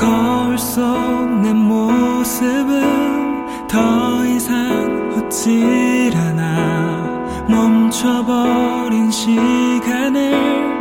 거울 속 내 모습은 더 이상 웃질 않아. 멈춰버린 시간을